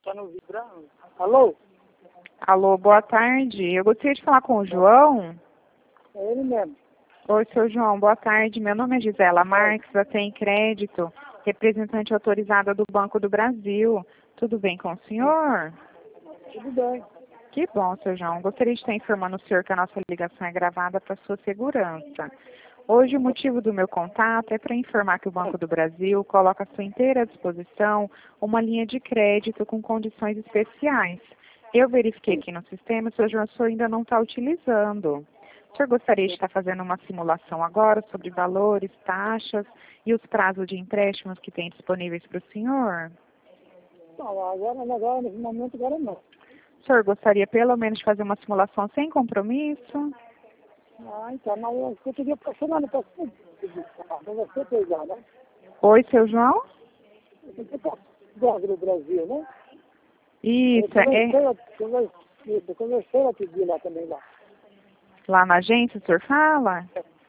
tá no vibrando. Alô? Alô, boa tarde. Eu gostaria de falar com o João. É ele mesmo. Oi, seu João, boa tarde. Meu nome é Gisela Marques, da Tem Crédito, representante autorizada do Banco do Brasil. Tudo bem com o senhor? Tudo bem. Que bom, seu João. Gostaria de estar informando o senhor que a nossa ligação é gravada para sua segurança. Hoje o motivo do meu contato é para informar que o Banco do Brasil coloca à sua inteira disposição uma linha de crédito com condições especiais. Eu verifiquei aqui no sistema, seu João, o senhor ainda não está utilizando. O senhor gostaria de estar fazendo uma simulação agora sobre valores, taxas e os prazos de empréstimos que tem disponíveis para o senhor? Não, agora, nesse momento, agora não. O senhor gostaria pelo menos de fazer uma simulação sem compromisso? Ah, então, mas eu queria passar lá no próximo para você pegar, né? Oi, seu João? Você tá do Brasil, né? Isso, Eu conversei outro dia lá também, lá. lá na agência o senhor fala?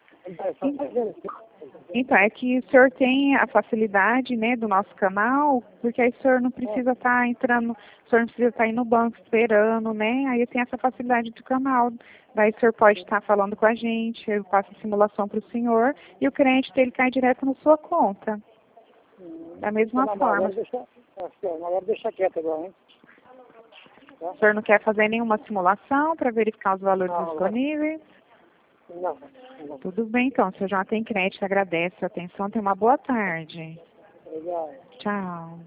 Então, é que o senhor tem a facilidade, né, do nosso canal, porque aí o senhor não precisa estar entrando, o senhor não precisa estar aí no banco esperando, né? Aí tem essa facilidade do canal. Daí o senhor pode estar falando com a gente, eu faço a simulação para o senhor e o crédito ele cai direto na sua conta. Da mesma forma. Agora deixa quieto agora, hein? O senhor não quer fazer nenhuma simulação para verificar os valores disponíveis? Não. Tudo bem, então. O senhor já tem crédito, agradece a atenção. Tenha uma boa tarde. Obrigado. Tchau.